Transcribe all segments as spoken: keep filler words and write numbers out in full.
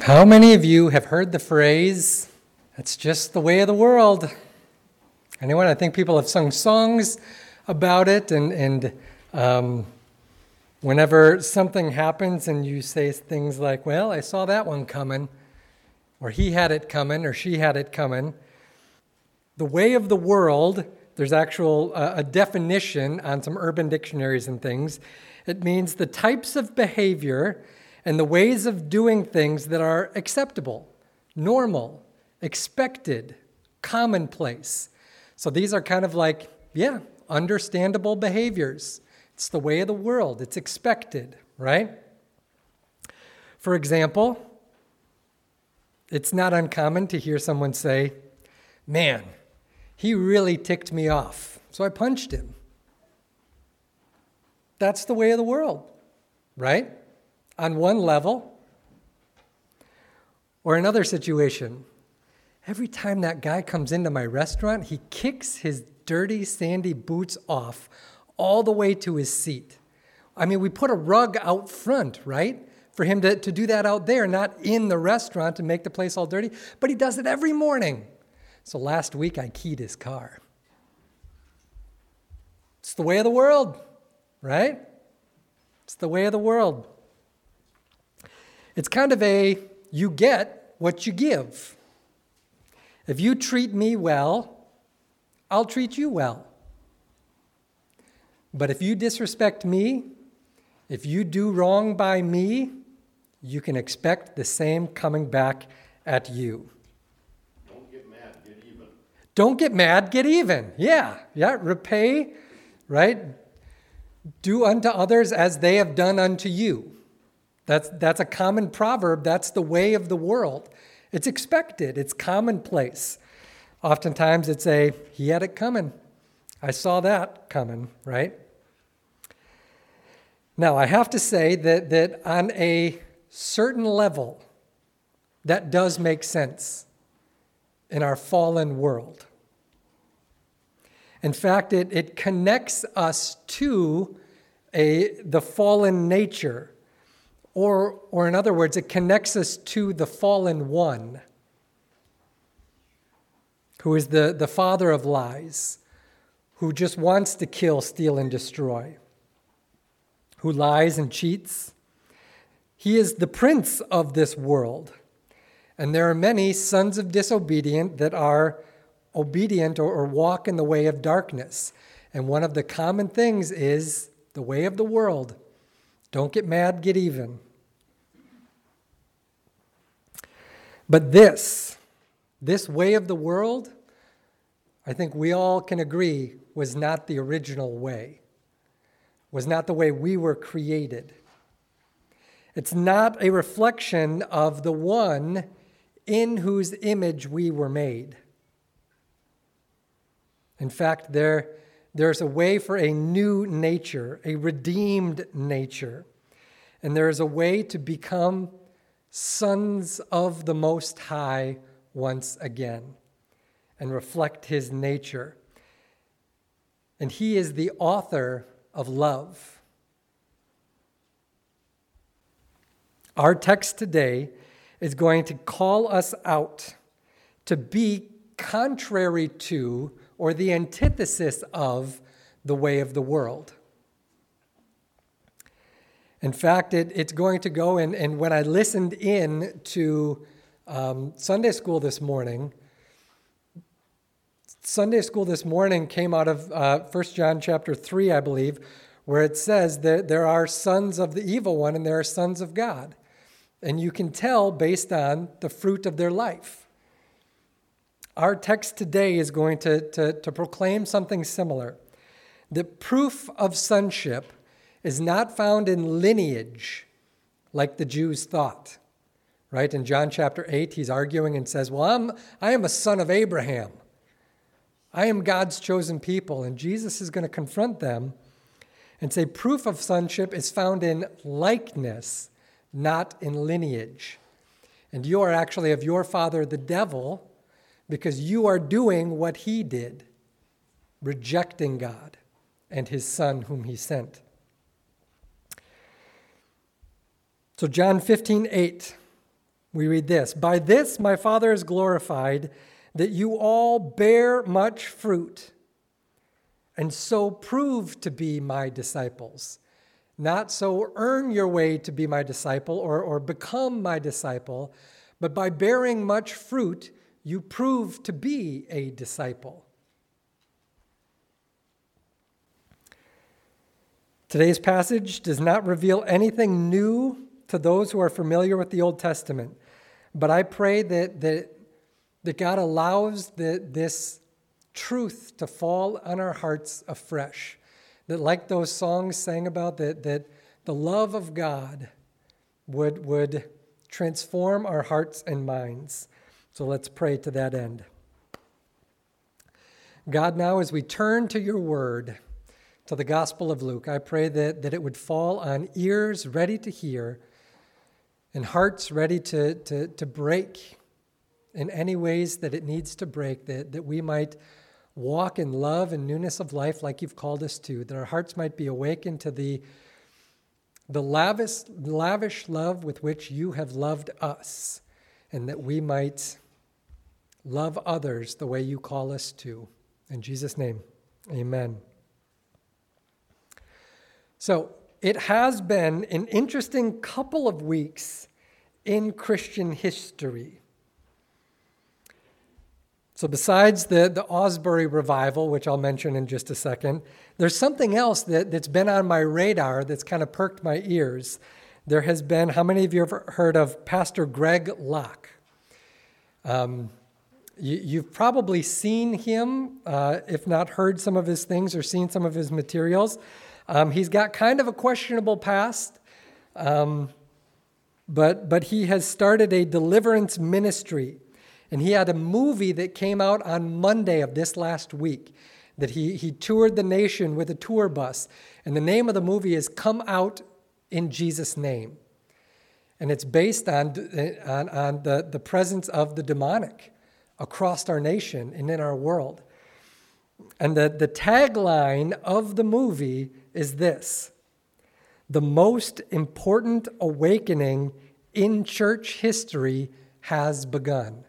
How many of you have heard the phrase, "That's just the way of the world"? Anyone? I think people have sung songs about it, and, and um, whenever something happens and you say things like, well, I saw that one coming, or he had it coming, or she had it coming. The way of the world, there's actual uh, a definition on some urban dictionaries and things. It means the types of behavior and the ways of doing things that are acceptable, normal, expected, commonplace. So these are kind of like, yeah, understandable behaviors. It's the way of the world. It's expected, right? For example, it's not uncommon to hear someone say, man, he really ticked me off, so I punched him. That's the way of the world, right? On one level. Or another situation, every time that guy comes into my restaurant, he kicks his dirty, sandy boots off all the way to his seat. I mean, we put a rug out front, right? For him to, to do that out there, not in the restaurant to make the place all dirty, but he does it every morning. So last week I keyed his car. It's the way of the world, right? It's the way of the world. It's kind of a, you get what you give. If you treat me well, I'll treat you well. But if you disrespect me, if you do wrong by me, you can expect the same coming back at you. Don't get mad, get even. Don't get mad, get even. Yeah, yeah, repay, right? Do unto others as they have done unto you. That's, that's a common proverb. That's the way of the world. It's expected. It's commonplace. Oftentimes it's a, he had it coming. I saw that coming, right? Now, I have to say that, that on a certain level, that does make sense in our fallen world. In fact, it, it connects us to a, the fallen nature. Or, or in other words, it connects us to the fallen one, who is the, the father of lies, who just wants to kill, steal, and destroy, who lies and cheats. He is the prince of this world. And there are many sons of disobedient that are obedient or, or walk in the way of darkness. And one of the common things is the way of the world. Don't get mad, get even. But this, this way of the world, I think we all can agree, was not the original way, was not the way we were created. It's not a reflection of the one in whose image we were made. In fact, there, there's a way for a new nature, a redeemed nature. And there is a way to become sons of the Most High once again and reflect his nature. And he is the author of love. Our text today is going to call us out to be contrary to, or the antithesis of, the way of the world. In fact, it, it's going to go, and, and when I listened in to um, Sunday school this morning, Sunday school this morning came out of uh, First John chapter three, I believe, where it says that there are sons of the evil one and there are sons of God. And you can tell based on the fruit of their life. Our text today is going to, to, to proclaim something similar. The proof of sonship is not found in lineage like the Jews thought. Right? In John chapter eight, he's arguing and says, well, I'm, I am a son of Abraham. I am God's chosen people. And Jesus is going to confront them and say proof of sonship is found in likeness, not in lineage. And you are actually of your father, the devil, because you are doing what he did, rejecting God and his son whom he sent. So John fifteen eight, We read this, "By this my Father is glorified, that you all bear much fruit, and so prove to be my disciples. Not so earn your way to be my disciple or, or become my disciple, but by bearing much fruit, you prove to be a disciple." Today's passage does not reveal anything new to those who are familiar with the Old Testament, but I pray that, that, that God allows the, this truth to fall on our hearts afresh, that like those songs sang about, that, that the love of God would, would transform our hearts and minds. So let's pray to that end. God, now as we turn to your word, to the Gospel of Luke, I pray that, that it would fall on ears ready to hear and hearts ready to, to, to break in any ways that it needs to break, that, that we might walk in love and newness of life like you've called us to, that our hearts might be awakened to the, the lavish, lavish love with which you have loved us, and that we might love others the way you call us to. In Jesus' name, amen. So it has been an interesting couple of weeks in Christian history. So besides the, the Osbury revival, which I'll mention in just a second, there's something else that, that's been on my radar that's kind of perked my ears. There has been, how many of you have heard of Pastor Greg Locke? Um, you, you've probably seen him, uh, if not heard some of his things or seen some of his materials. Um, he's got kind of a questionable past, um, but but he has started a deliverance ministry. And he had a movie that came out on Monday of this last week that he, he toured the nation with a tour bus. And the name of the movie is Come Out in Jesus' Name. And it's based on, on, on the, the presence of the demonic across our nation and in our world. And the, the tagline of the movie is this: "The most important awakening in church history has begun."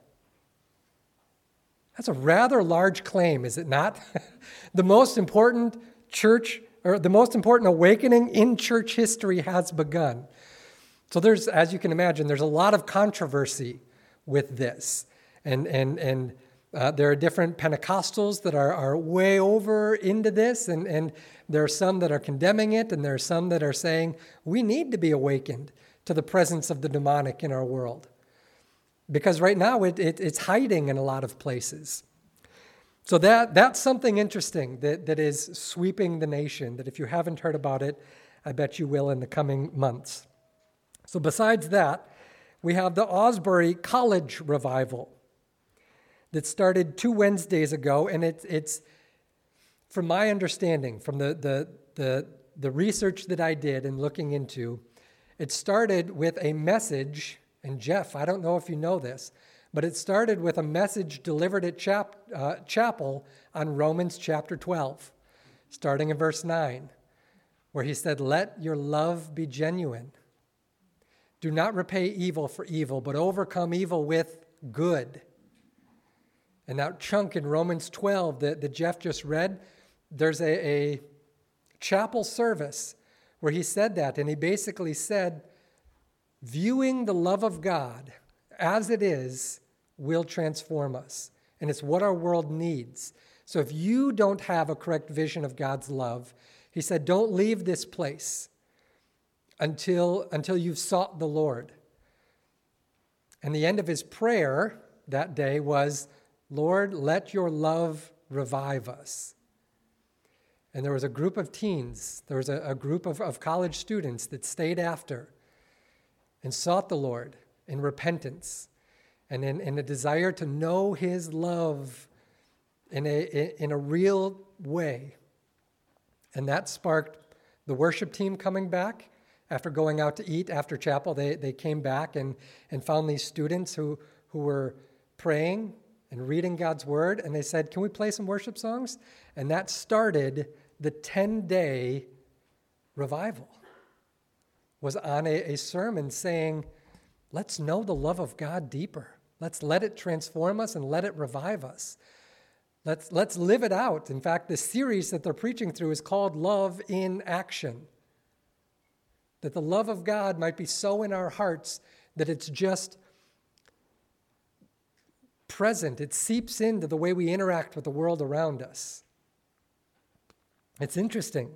That's a rather large claim, is it not? The most important church, or the most important awakening in church history has begun. So there's, as you can imagine, there's a lot of controversy with this. And and and uh, there are different Pentecostals that are, are way over into this, and, and there are some that are condemning it, and there are some that are saying we need to be awakened to the presence of the demonic in our world. Because right now it, it, it's hiding in a lot of places. So that that's something interesting that, that is sweeping the nation, that if you haven't heard about it, I bet you will in the coming months. So besides that, we have the Osbury College Revival that started two Wednesdays ago, and it, it's, from my understanding, from the, the, the, the research that I did and looking into, it started with a message. And Jeff, I don't know if you know this, but it started with a message delivered at chap, uh, chapel on Romans chapter twelve, starting in verse nine, where he said, "Let your love be genuine. Do not repay evil for evil, but overcome evil with good." And that chunk in Romans twelve that, that Jeff just read, there's a, a chapel service where he said that, and he basically said, viewing the love of God as it is will transform us. And it's what our world needs. So if you don't have a correct vision of God's love, he said, don't leave this place until, until you've sought the Lord. And the end of his prayer that day was, "Lord, let your love revive us." And there was a group of teens, there was a, a group of, of college students that stayed after and sought the Lord in repentance and in, in a desire to know his love in a, in a real way. And that sparked the worship team coming back. After going out to eat after chapel, they, they came back and, and found these students who, who were praying and reading God's word, and they said, "Can we play some worship songs?" And that started the ten-day revival. Was on a, a sermon saying, Let's know the love of God deeper. Let's let it transform us and let it revive us. Let's, let's live it out. In fact, the series that they're preaching through is called Love in Action. That the love of God might be so in our hearts that it's just present. It seeps into the way we interact with the world around us. It's interesting.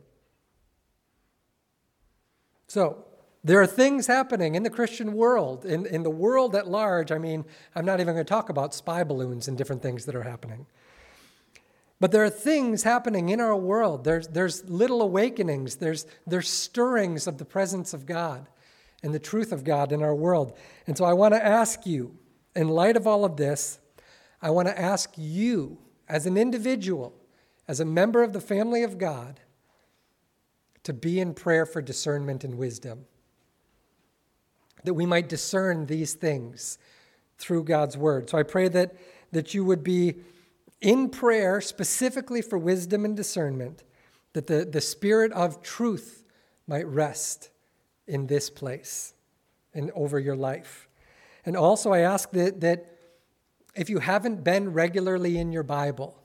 So, there are things happening in the Christian world, in, in the world at large. I mean, I'm not even going to talk about spy balloons and different things that are happening. But there are things happening in our world. There's, there's little awakenings. There's, there's stirrings of the presence of God and the truth of God in our world. And so I want to ask you, in light of all of this, I want to ask you, as an individual, as a member of the family of God, to be in prayer for discernment and wisdom, that we might discern these things through God's word. So I pray that, that you would be in prayer specifically for wisdom and discernment, that the, the spirit of truth might rest in this place and over your life. And also I ask that, that if you haven't been regularly in your Bible,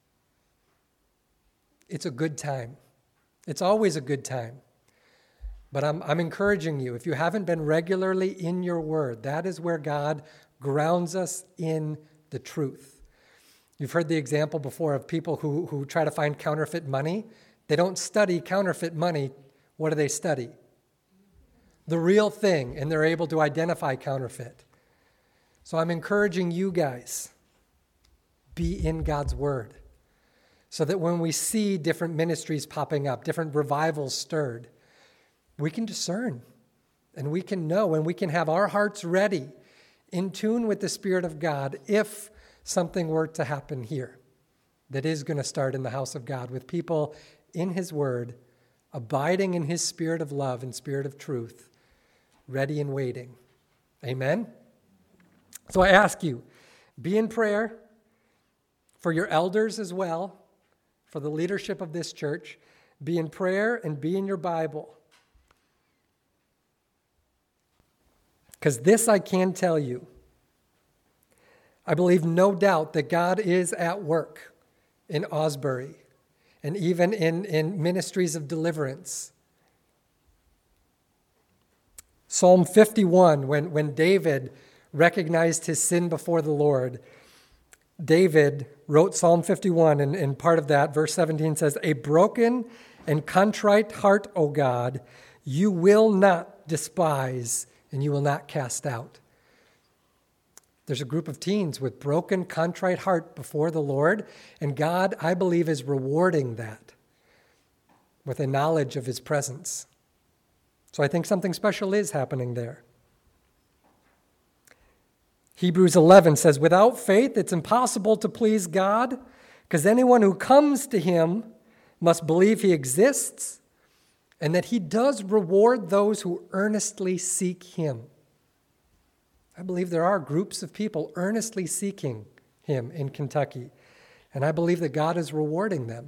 it's a good time. It's always a good time. But I'm, I'm encouraging you, if you haven't been regularly in your word, that is where God grounds us in the truth. You've heard the example before of people who, who try to find counterfeit money. They don't study counterfeit money. What do they study? The real thing, and they're able to identify counterfeit. So I'm encouraging you guys, be in God's word, so that when we see different ministries popping up, different revivals stirred, we can discern, and we can know, and we can have our hearts ready, in tune with the Spirit of God, if something were to happen here that is going to start in the house of God, with people in His Word, abiding in His Spirit of love and Spirit of truth, ready and waiting. Amen? So I ask you, be in prayer for your elders as well, for the leadership of this church. Be in prayer and be in your Bible. Because this I can tell you. I believe no doubt that God is at work in Osbury and even in, in ministries of deliverance. Psalm fifty-one, when, when David recognized his sin before the Lord, David wrote Psalm fifty-one, and, and part of that, verse seventeen says, "A broken and contrite heart, O God, you will not despise, and you will not cast out." There's a group of teens with broken, contrite heart before the Lord, and God, I believe, is rewarding that with a knowledge of His presence. So I think something special is happening there. Hebrews eleven says, "Without faith, it's impossible to please God, because anyone who comes to Him must believe He exists and that He does reward those who earnestly seek Him." I believe there are groups of people earnestly seeking Him in Kentucky, and I believe that God is rewarding them.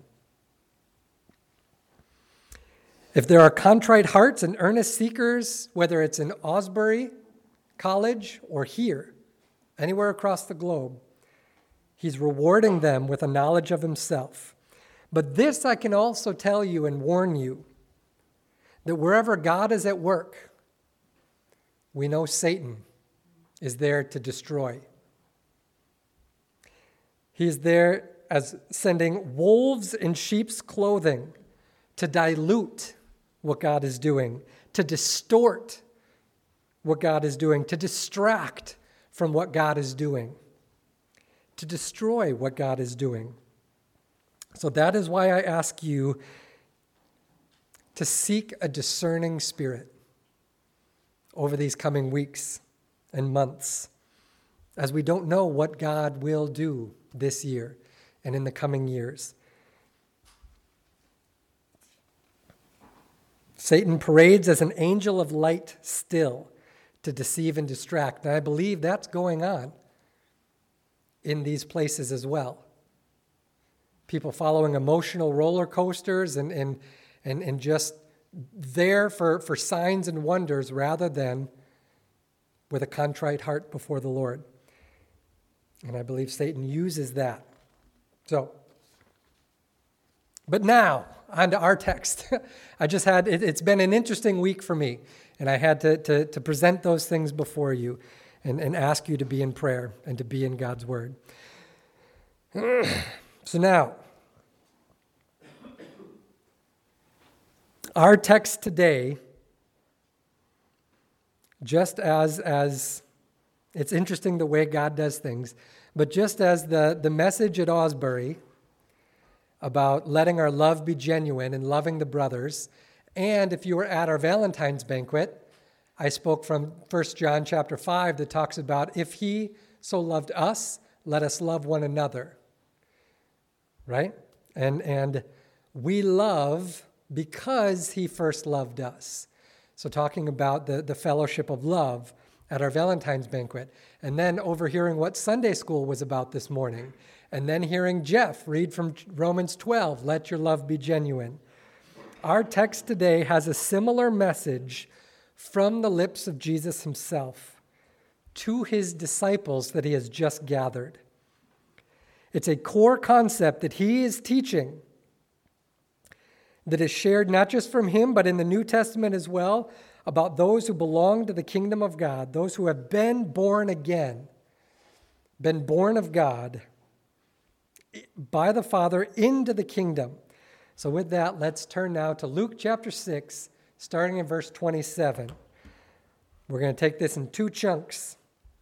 If there are contrite hearts and earnest seekers, whether it's in Osbury College or here, anywhere across the globe, He's rewarding them with a knowledge of Himself. But this I can also tell you and warn you, that wherever God is at work, we know Satan is there to destroy. He is there as sending wolves in sheep's clothing to dilute what God is doing, to distort what God is doing, to distract from what God is doing, to destroy what God is doing. So that is why I ask you to seek a discerning spirit over these coming weeks and months, as we don't know what God will do this year and in the coming years. Satan parades as an angel of light still to deceive and distract, and I believe that's going on in these places as well. People following emotional roller coasters and and and, and just there for, for signs and wonders rather than with a contrite heart before the Lord. And I believe Satan uses that. So, but now, on to our text. I just had, it, it's been an interesting week for me, and I had to, to, to present those things before you and, and ask you to be in prayer and to be in God's Word. So now, our text today, just as, as it's interesting the way God does things, but just as the, the message at Osbury about letting our love be genuine and loving the brothers, and if you were at our Valentine's banquet, I spoke from First John chapter five that talks about if he so loved us, let us love one another. Right? And, and we love because he first loved us. So talking about the, the fellowship of love at our Valentine's banquet, and then overhearing what Sunday school was about this morning, and then hearing Jeff read from Romans twelve, let your love be genuine. Our text today has a similar message from the lips of Jesus himself to his disciples that he has just gathered. It's a core concept that he is teaching that is shared not just from him, but in the New Testament as well, about those who belong to the kingdom of God, those who have been born again, been born of God by the Father into the kingdom. So with that, let's turn now to Luke chapter six, starting in verse twenty-seven. We're going to take this in two chunks.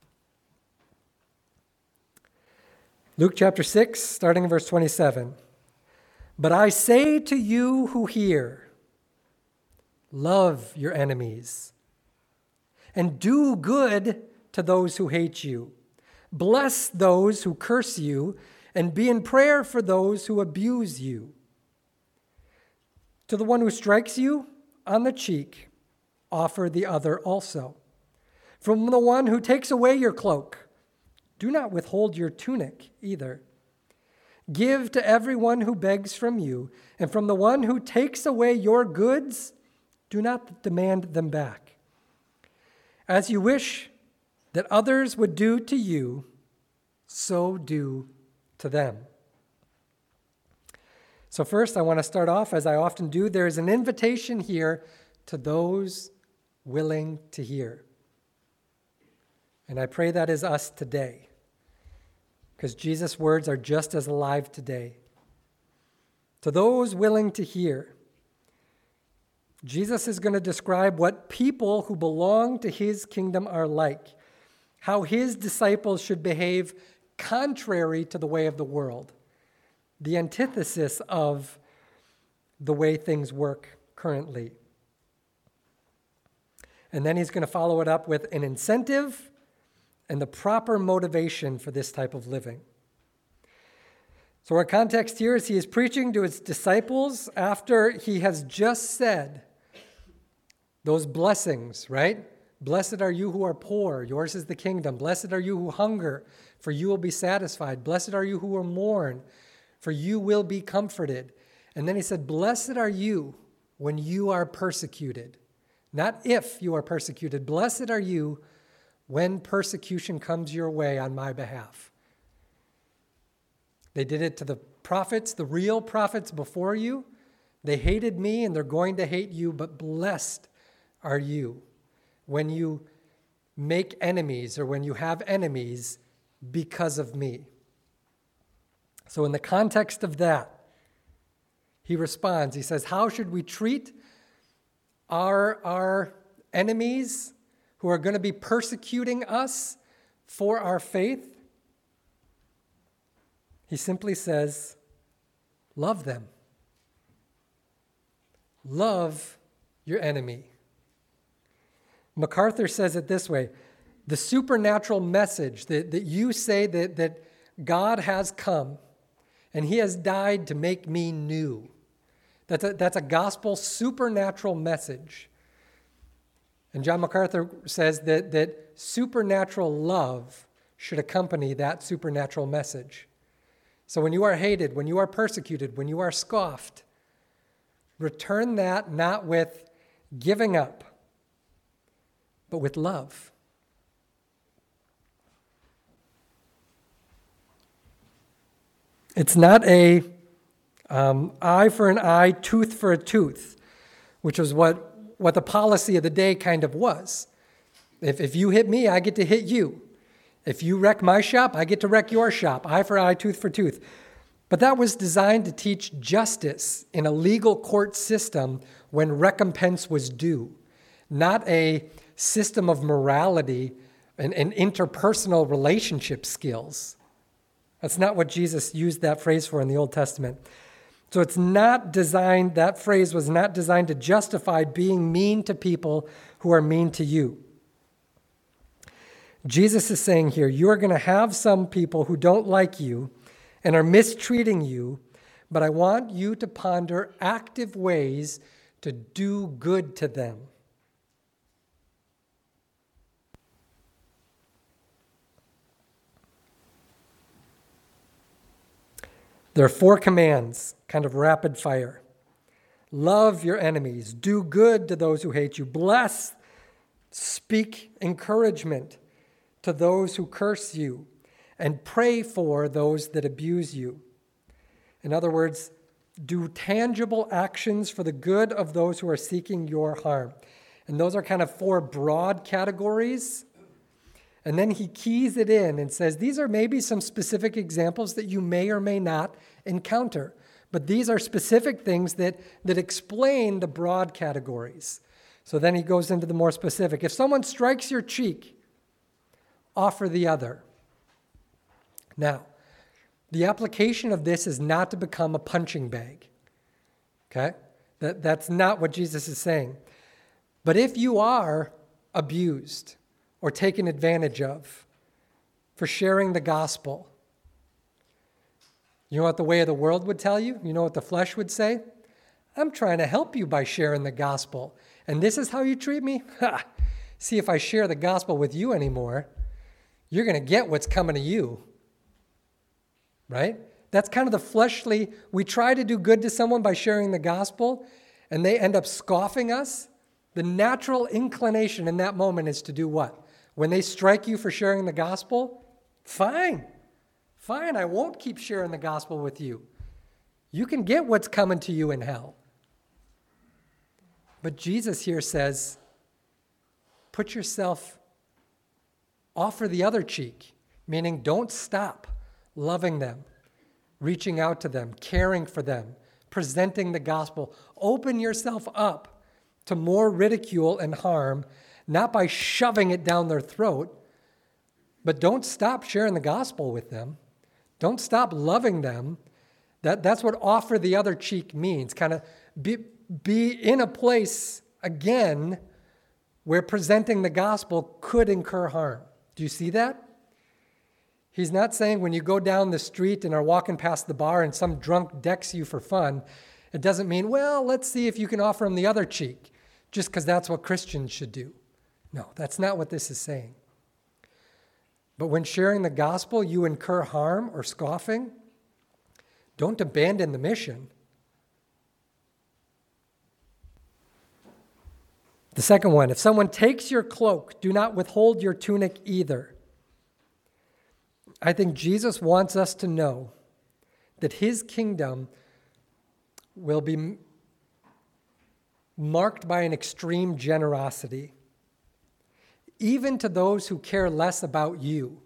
Luke chapter six, starting in verse twenty-seven. But I say to you who hear, love your enemies, and do good to those who hate you. Bless those who curse you, and be in prayer for those who abuse you. To the one who strikes you on the cheek, offer the other also. From the one who takes away your cloak, do not withhold your tunic either. Give to everyone who begs from you, and from the one who takes away your goods, do not demand them back. As you wish that others would do to you, so do to them. So first, I want to start off, as I often do, there is an invitation here to those willing to hear. And I pray that is us today, because Jesus' words are just as alive today. To those willing to hear, Jesus is going to describe what people who belong to his kingdom are like, how his disciples should behave contrary to the way of the world, the antithesis of the way things work currently. And then he's going to follow it up with an incentive and the proper motivation for this type of living. So our context here is he is preaching to his disciples after he has just said those blessings, right? Blessed are you who are poor, yours is the kingdom. Blessed are you who hunger, for you will be satisfied. Blessed are you who are mourn, for you will be comforted. And then he said, blessed are you when you are persecuted. Not if you are persecuted. Blessed are you when persecution comes your way on my behalf. They did it to the prophets, the real prophets before you. They hated me and they're going to hate you, but blessed are you when you make enemies or when you have enemies because of me. So in the context of that, he responds. He says, how should we treat our, our enemies who are going to be persecuting us for our faith? He simply says, love them. Love your enemy. MacArthur says it this way: the supernatural message that, that you say that, that God has come and he has died to make me new. That's a, that's a gospel supernatural message. And John MacArthur says that, that supernatural love should accompany that supernatural message. So when you are hated, when you are persecuted, when you are scoffed, return that not with giving up, but with love. It's not a um, eye for an eye, tooth for a tooth, which was what, what the policy of the day kind of was. If, if you hit me, I get to hit you. If you wreck my shop, I get to wreck your shop, eye for eye, tooth for tooth. But that was designed to teach justice in a legal court system when recompense was due, not a system of morality and, and interpersonal relationship skills. That's not what Jesus used that phrase for in the Old Testament. So it's not designed, that phrase was not designed to justify being mean to people who are mean to you. Jesus is saying here, you are going to have some people who don't like you and are mistreating you, but I want you to ponder active ways to do good to them. There are four commands, kind of rapid fire. Love your enemies. Do good to those who hate you. Bless, speak encouragement to those who curse you, and pray for those that abuse you. In other words, do tangible actions for the good of those who are seeking your harm. And those are kind of four broad categories. And then he keys it in and says, these are maybe some specific examples that you may or may not encounter. But these are specific things that, that explain the broad categories. So then he goes into the more specific. If someone strikes your cheek, offer the other. Now, the application of this is not to become a punching bag. Okay? That, that's not what Jesus is saying. But if you are abused or taken advantage of for sharing the gospel, you know what the way of the world would tell you? You know what the flesh would say? I'm trying to help you by sharing the gospel. And this is how you treat me? Ha! See, if I share the gospel with you anymore, you're going to get what's coming to you. Right? That's kind of the fleshly, we try to do good to someone by sharing the gospel, and they end up scoffing us. The natural inclination in that moment is to do what? When they strike you for sharing the gospel, fine. Fine, I won't keep sharing the gospel with you. You can get what's coming to you in hell. But Jesus here says, put yourself, offer the other cheek, meaning don't stop loving them, reaching out to them, caring for them, presenting the gospel. Open yourself up to more ridicule and harm, not by shoving it down their throat, but don't stop sharing the gospel with them. Don't stop loving them. That, that's what offer the other cheek means. Kind of be, be in a place, again, where presenting the gospel could incur harm. Do you see that? He's not saying when you go down the street and are walking past the bar and some drunk decks you for fun, it doesn't mean, well, let's see if you can offer him the other cheek, just because that's what Christians should do. No, that's not what this is saying. But when sharing the gospel, you incur harm or scoffing, don't abandon the mission. The second one, if someone takes your cloak, do not withhold your tunic either. I think Jesus wants us to know that his kingdom will be marked by an extreme generosity, even to those who care less about you.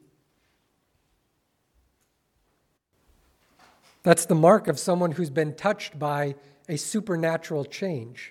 That's the mark of someone who's been touched by a supernatural change.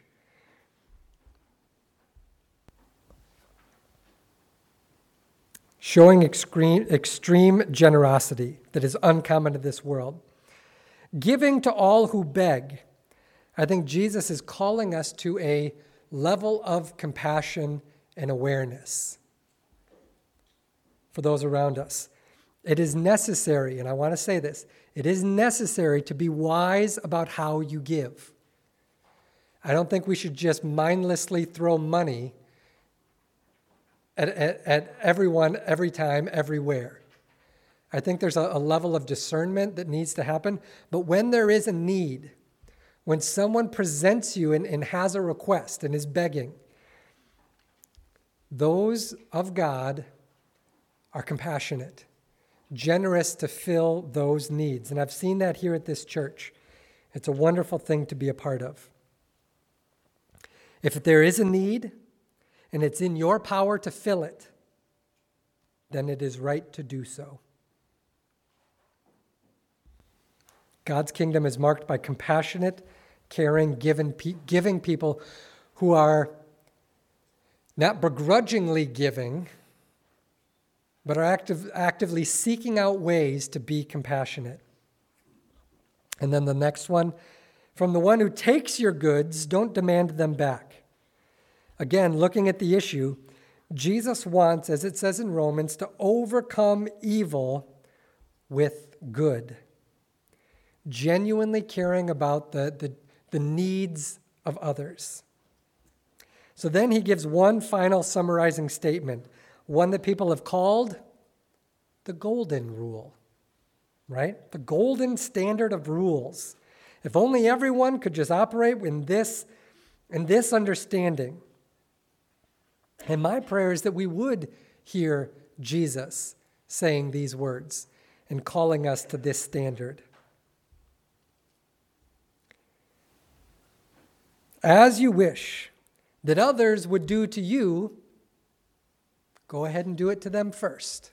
Showing extreme, extreme generosity that is uncommon to this world. Giving to all who beg. I think Jesus is calling us to a level of compassion and awareness for those around us. It is necessary, and I want to say this, it is necessary to be wise about how you give. I don't think we should just mindlessly throw money at, at, at everyone, every time, everywhere. I think there's a, a level of discernment that needs to happen, but when there is a need, when someone presents you and, and has a request and is begging, those of God are compassionate. generous to fill those needs. And I've seen that here at this church. It's a wonderful thing to be a part of. If there is a need and it's in your power to fill it, then it is right to do so. God's kingdom is marked by compassionate, caring, giving, giving people who are not begrudgingly giving, but are active, actively seeking out ways to be compassionate. And then the next one, from the one who takes your goods, don't demand them back. Again, looking at the issue, Jesus wants, as it says in Romans, to overcome evil with good. Genuinely caring about the, the, the needs of others. So then he gives one final summarizing statement, one that people have called the golden rule, right? The golden standard of rules. If only everyone could just operate in this, in this understanding. And my prayer is that we would hear Jesus saying these words and calling us to this standard. As you wish that others would do to you, go ahead and do it to them first.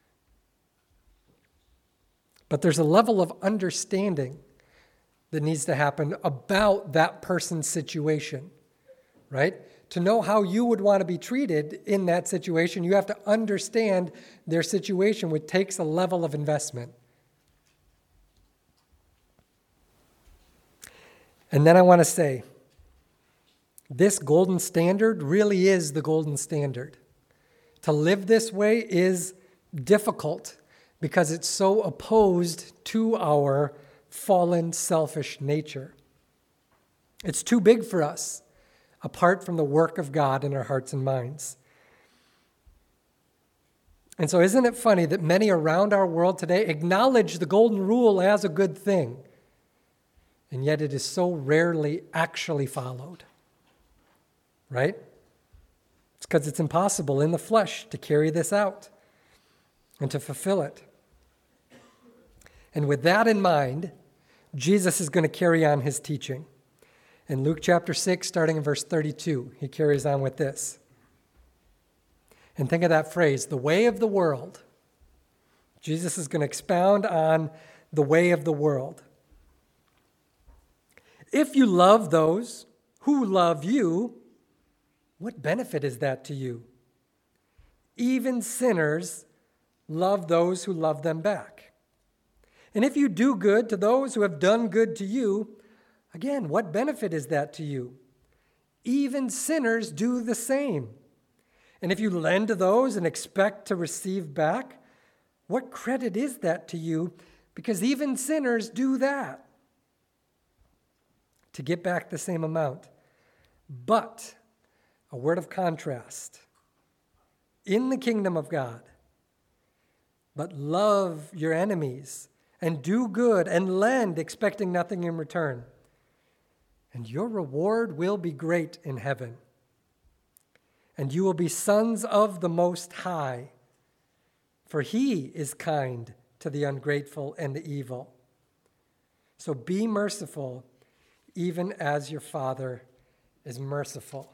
But there's a level of understanding that needs to happen about that person's situation, right? To know how you would want to be treated in that situation, you have to understand their situation, which takes a level of investment. And then I want to say, this golden standard really is the golden standard. To live this way is difficult because it's so opposed to our fallen, selfish nature. It's too big for us, apart from the work of God in our hearts and minds. And so isn't it funny that many around our world today acknowledge the golden rule as a good thing, and yet it is so rarely actually followed, right? It's because it's impossible in the flesh to carry this out and to fulfill it. And with that in mind, Jesus is going to carry on his teaching. In Luke chapter six, starting in verse thirty-two, he carries on with this. And think of that phrase, the way of the world. Jesus is going to expound on the way of the world. If you love those who love you, what benefit is that to you? Even sinners love those who love them back. And if you do good to those who have done good to you, again, what benefit is that to you? Even sinners do the same. And if you lend to those and expect to receive back, what credit is that to you? Because even sinners do that to get back the same amount. But, a word of contrast, in the kingdom of God, but love your enemies and do good and lend, expecting nothing in return. And your reward will be great in heaven. And you will be sons of the Most High, for he is kind to the ungrateful and the evil. So be merciful, even as your Father is merciful.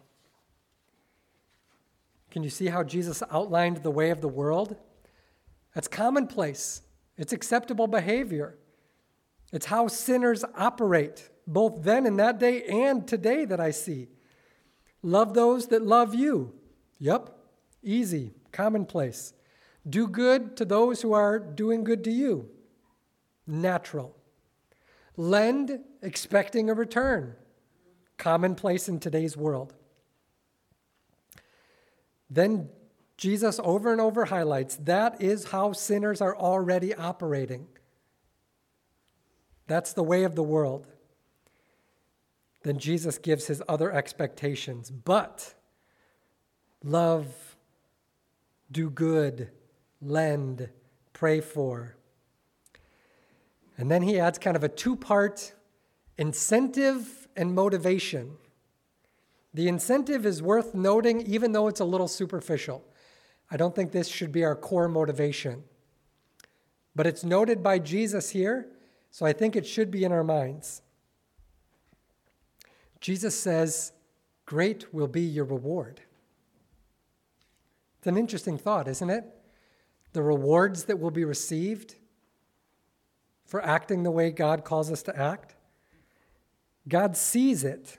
Can you see how Jesus outlined the way of the world? That's commonplace. It's acceptable behavior. It's how sinners operate, both then in that day and today that I see. Love those that love you. Yep, easy, commonplace. Do good to those who are doing good to you. Natural. Lend, expecting a return. Commonplace in today's world. Then Jesus over and over highlights that is how sinners are already operating. That's the way of the world. Then Jesus gives his other expectations. But love, do good, lend, pray for. And then he adds kind of a two-part incentive and motivation. The incentive is worth noting, even though it's a little superficial. I don't think this should be our core motivation. But it's noted by Jesus here, so I think it should be in our minds. Jesus says, great will be your reward. It's an interesting thought, isn't it? The rewards that will be received for acting the way God calls us to act. God sees it.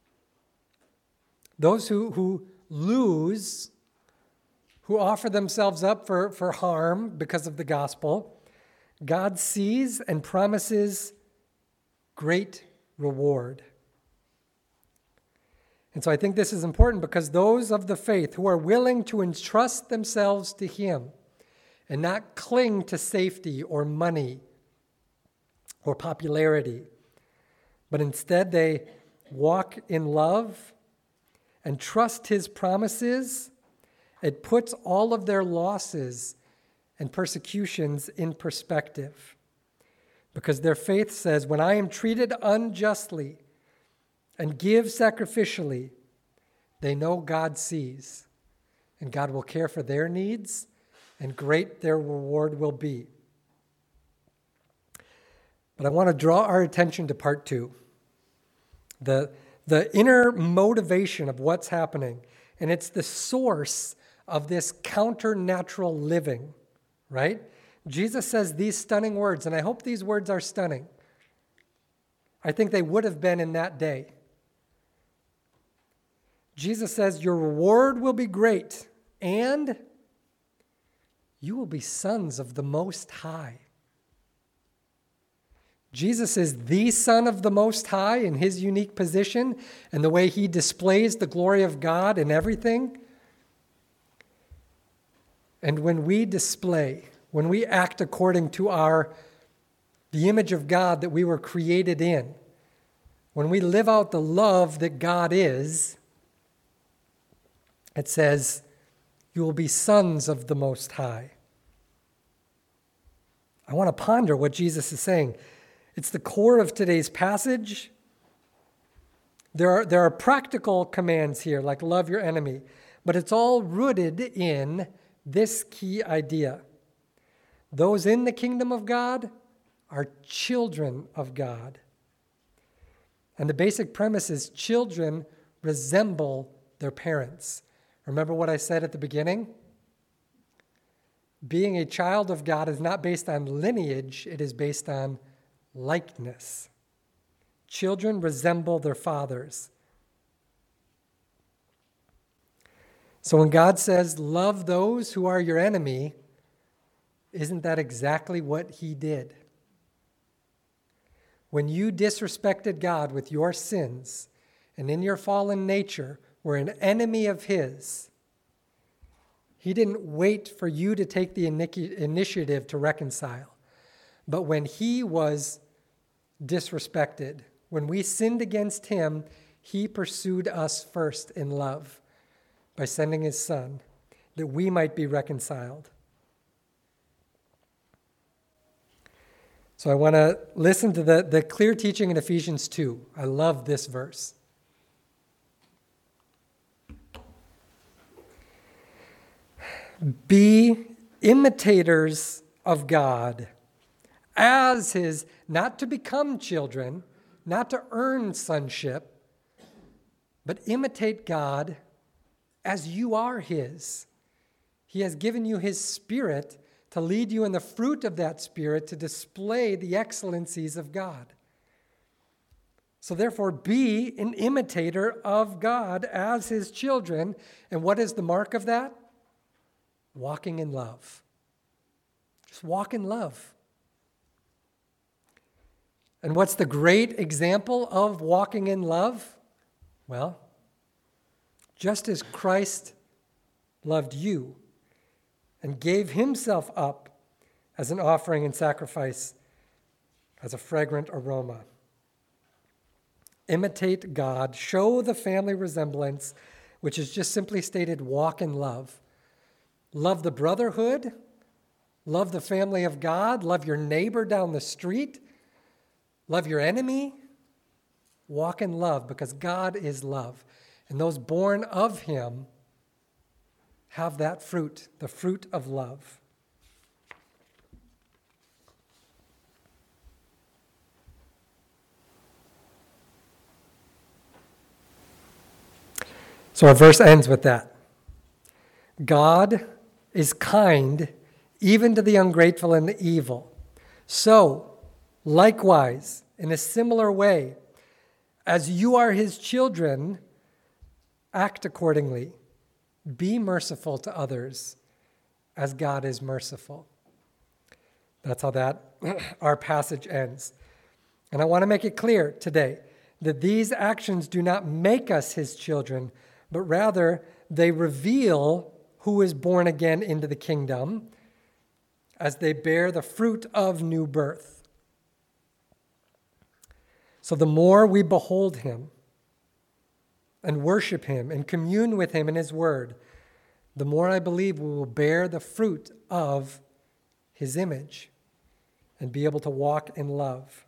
Those who, who lose, who offer themselves up for, for harm because of the gospel, God sees and promises great reward. And so I think this is important because those of the faith who are willing to entrust themselves to Him and not cling to safety or money or popularity, but instead they walk in love and trust His promises, it puts all of their losses and persecutions in perspective. Because their faith says, when I am treated unjustly and give sacrificially, they know God sees, and God will care for their needs, and great their reward will be. But I want to draw our attention to part two, the, the inner motivation of what's happening, and it's the source of this counter-natural living, right? Jesus says these stunning words, and I hope these words are stunning. I think they would have been in that day. Jesus says, your reward will be great, and you will be sons of the Most High. Jesus is the Son of the Most High in His unique position and the way He displays the glory of God in everything. And when we display, when we act according to our, the image of God that we were created in, when we live out the love that God is, it says, you will be sons of the Most High. I want to ponder what Jesus is saying. It's the core of today's passage. There are, there are practical commands here, like love your enemy, but it's all rooted in this key idea. Those in the kingdom of God are children of God. And the basic premise is children resemble their parents. Remember what I said at the beginning? Being a child of God is not based on lineage, it is based on likeness. Children resemble their fathers. So when God says, love those who are your enemy, isn't that exactly what He did? When you disrespected God with your sins and in your fallen nature were an enemy of His, He didn't wait for you to take the initiative to reconcile. But when He was disrespected, when we sinned against Him, He pursued us first in love by sending His Son, that we might be reconciled. So I want to listen to the, the clear teaching in Ephesians two. I love this verse. Be imitators of God as His, not to become children, not to earn sonship, but imitate God as you are His. He has given you His Spirit to lead you in the fruit of that Spirit to display the excellencies of God. So therefore, be an imitator of God as His children. And what is the mark of that? Walking in love. Just walk in love. And what's the great example of walking in love? Well, just as Christ loved you and gave Himself up as an offering and sacrifice, as a fragrant aroma. Imitate God, show the family resemblance, which is just simply stated, walk in love. Love the brotherhood, love the family of God, love your neighbor down the street, love your enemy. Walk in love because God is love. And those born of Him have that fruit, the fruit of love. So our verse ends with that. God is kind even to the ungrateful and the evil. So, likewise, in a similar way, as you are his children, act accordingly. Be merciful to others as God is merciful. That's how that our passage ends. And I want to make it clear today that these actions do not make us his children, but rather they reveal who is born again into the kingdom as they bear the fruit of new birth. So the more we behold him and worship him and commune with him in his word, the more I believe we will bear the fruit of his image and be able to walk in love.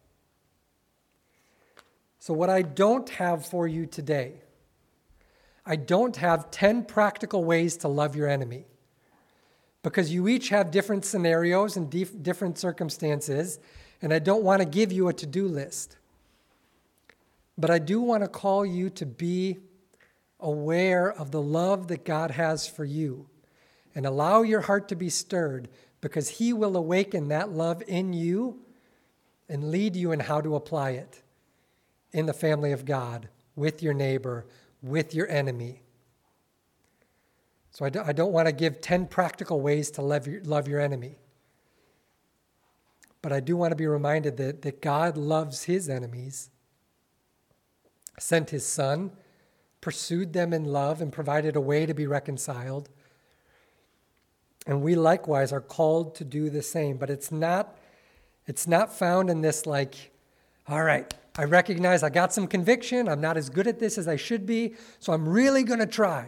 So what I don't have for you today, I don't have ten practical ways to love your enemy, because you each have different scenarios and dif- different circumstances, and I don't want to give you a to-do list. But I do want to call you to be aware of the love that God has for you and allow your heart to be stirred, because he will awaken that love in you and lead you in how to apply it in the family of God, with your neighbor, with your enemy. So I, do, I don't want to give ten practical ways to love your, love your enemy. But I do want to be reminded that, that God loves his enemies, sent his son, pursued them in love, and provided a way to be reconciled. And we likewise are called to do the same. But it's not, it's not found in this like, all right, I recognize I got some conviction. I'm not as good at this as I should be, so I'm really going to try.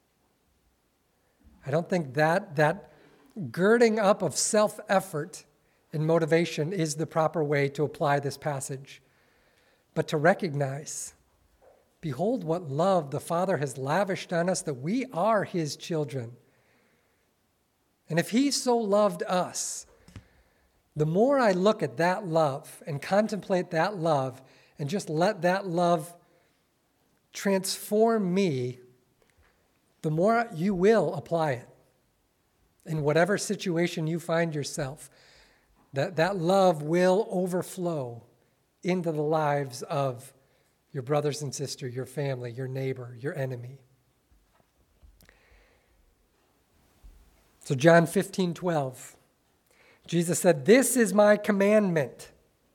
I don't think that that girding up of self-effort and motivation is the proper way to apply this passage. But to recognize, behold what love the Father has lavished on us, that we are his children. And if he so loved us, the more I look at that love and contemplate that love and just let that love transform me, the more you will apply it in whatever situation you find yourself. That, that love will overflow into the lives of your brothers and sisters, your family, your neighbor, your enemy. So John fifteen twelve, Jesus said, "This is my commandment."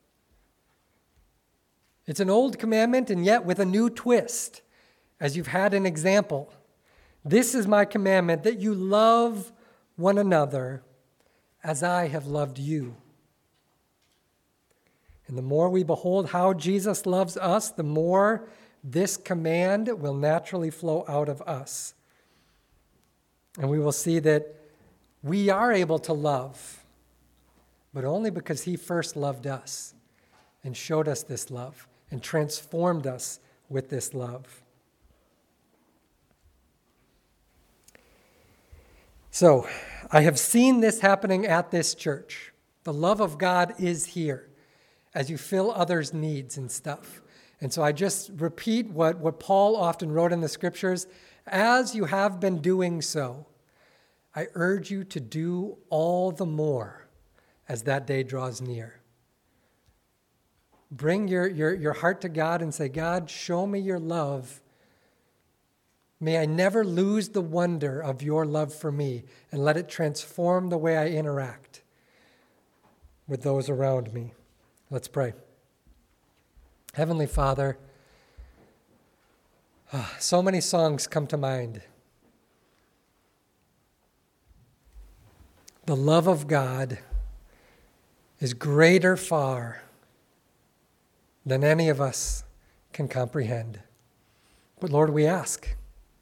It's an old commandment, and yet with a new twist, as you've had an example. "This is my commandment, that you love one another as I have loved you." And the more we behold how Jesus loves us, the more this command will naturally flow out of us. And we will see that we are able to love, but only because he first loved us and showed us this love and transformed us with this love. So, I have seen this happening at this church. The love of God is here as you fill others' needs and stuff. And so I just repeat what, what Paul often wrote in the scriptures. As you have been doing so, I urge you to do all the more as that day draws near. Bring your, your, your heart to God and say, "God, show me your love. May I never lose the wonder of your love for me, and let it transform the way I interact with those around me." Let's pray. Heavenly Father, so many songs come to mind. The love of God is greater far than any of us can comprehend. But Lord, we ask.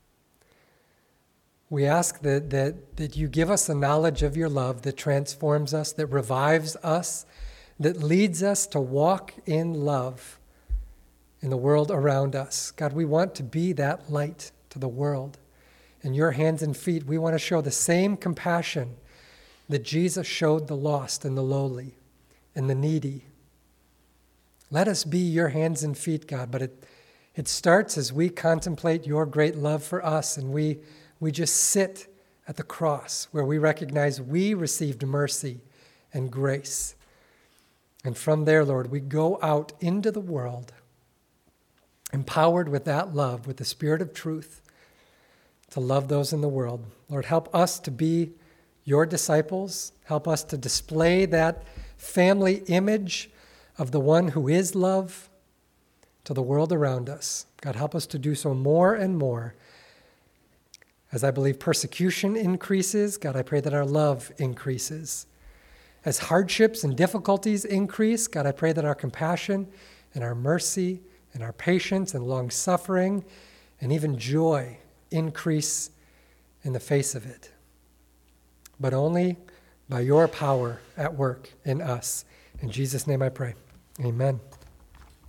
We ask that, that, that you give us a knowledge of your love that transforms us, that revives us, that leads us to walk in love in the world around us. God, we want to be that light to the world. In your hands and feet, we want to show the same compassion that Jesus showed the lost and the lowly and the needy. Let us be your hands and feet, God, but it, It starts as we contemplate your great love for us, and we, we just sit at the cross where we recognize we received mercy and grace. And from there, Lord, we go out into the world, empowered with that love, with the Spirit of truth, to love those in the world. Lord, help us to be your disciples. Help us to display that family image of the one who is love to the world around us. God, help us to do so more and more. As I believe persecution increases, God, I pray that our love increases. As hardships and difficulties increase, God, I pray that our compassion and our mercy and our patience and long-suffering and even joy increase in the face of it. But only by your power at work in us. In Jesus' name I pray. Amen.